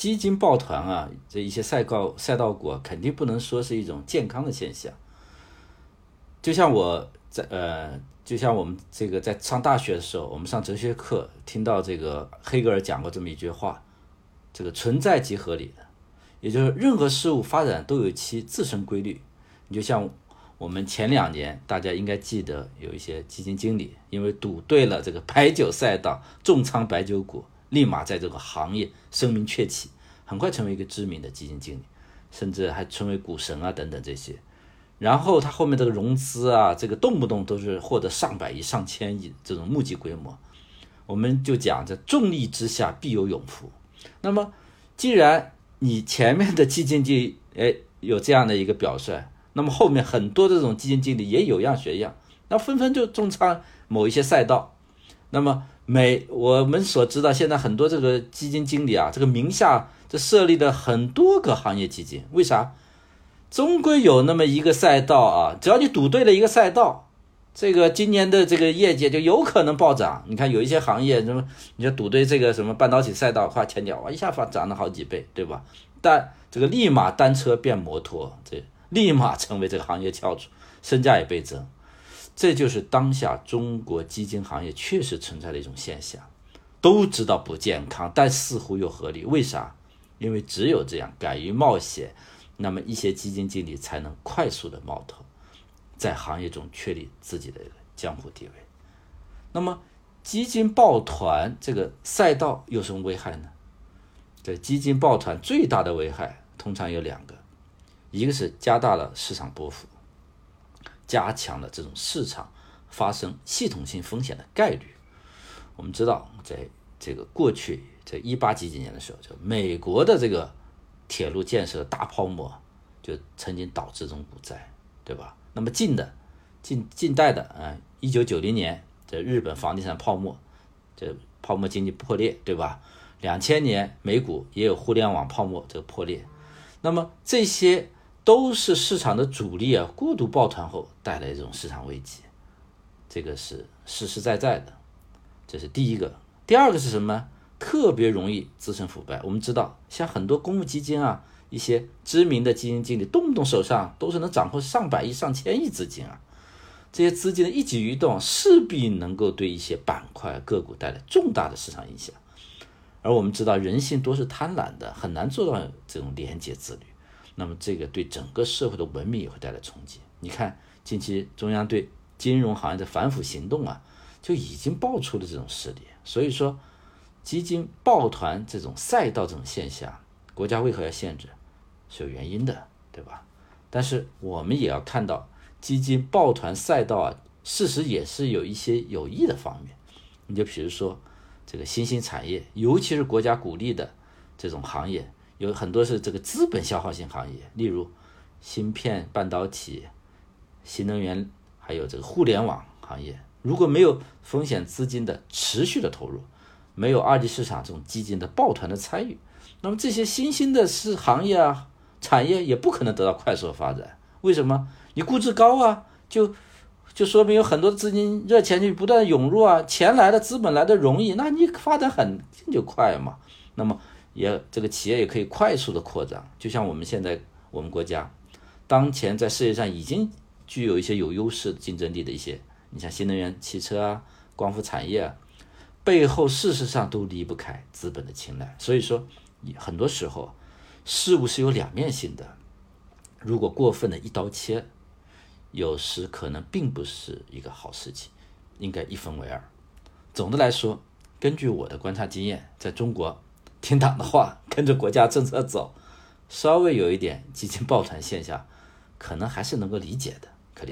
基金抱团啊，这一些赛道股肯定不能说是一种健康的现象。就像我们这个在上大学的时候，我们上哲学课听到这个黑格尔讲过这么一句话，这个存在即合理的，也就是任何事物发展都有其自身规律。你就像我们前2年大家应该记得有一些基金经理因为赌对了这个白酒赛道，重仓白酒股，立马在这个行业声名鹊起，很快成为一个知名的基金经理，甚至还成为股神啊等等这些。然后他后面这个融资啊，这个动不动都是获得上百亿上千亿这种募集规模。我们就讲这重利之下必有勇夫。那么既然你前面的基金经理有这样的一个表率，那么后面很多这种基金经理也有样学样，那纷纷就重仓某一些赛道。那么我们所知道现在很多这个基金经理啊，这个名下这设立了很多个行业基金，为啥？终归有那么一个赛道啊，只要你赌对了一个赛道，这个今年的这个业绩就有可能暴涨。你看有一些行业什么，你就赌对这个什么半导体赛道，夸前脚一下涨了好几倍，对吧？但这个立马单车变摩托，这立马成为这个行业翘楚，身价也倍增。这就是当下中国基金行业确实存在的一种现象，都知道不健康，但似乎又合理。为啥？因为只有这样敢于冒险，那么一些基金经理才能快速的冒头，在行业中确立自己的江湖地位。那么基金抱团这个赛道有什么危害呢？这基金抱团最大的危害通常有2个，一个是加大了市场波幅，加强了这种市场发生系统性风险的概率。我们知道在这个过去在18几年的时候，就美国的这个铁路建设大泡沫就曾经导致这种股灾，对吧？那么近代的1990年这日本房地产泡沫，这泡沫经济破裂，对吧？2000年美股也有互联网泡沫这个破裂。那么这些都是市场的主力啊过度抱团后带来这种市场危机，这个是实实在在的，这是第一个。第二个是什么？特别容易滋生腐败。我们知道像很多公募基金啊，一些知名的基金经理动不动手上都是能掌控上百亿上千亿资金啊，这些资金的一举一动势必能够对一些板块个股带来重大的市场影响。而我们知道人性多是贪婪的，很难做到这种廉洁自律，那么这个对整个社会的文明也会带来冲击。你看近期中央对金融行业的反腐行动啊，就已经爆出了这种事例。所以说基金抱团这种赛道这种现象，国家为何要限制？是有原因的，对吧？但是我们也要看到基金抱团赛道啊，事实也是有一些有益的方面。你就比如说这个新兴产业，尤其是国家鼓励的这种行业，有很多是这个资本消耗性行业，例如芯片、半导体、新能源，还有这个互联网行业。如果没有风险资金的持续的投入，没有二级市场这种基金的抱团的参与，那么这些新兴的行业啊产业也不可能得到快速的发展。为什么？你估值高啊，就说明有很多资金热钱就不断涌入啊，钱来的资本来的容易，那你发展很就快嘛。那么这个企业也可以快速的扩张。就像我们现在我们国家当前在世界上已经具有一些有优势竞争力的一些，你像新能源汽车啊、光伏产业啊，背后事实上都离不开资本的青睐。所以说很多时候事物是有两面性的，如果过分的一刀切，有时可能并不是一个好事情，应该一分为二。总的来说，根据我的观察经验，在中国听党的话，跟着国家政策走，稍微有一点基金抱团现象，可能还是能够理解的。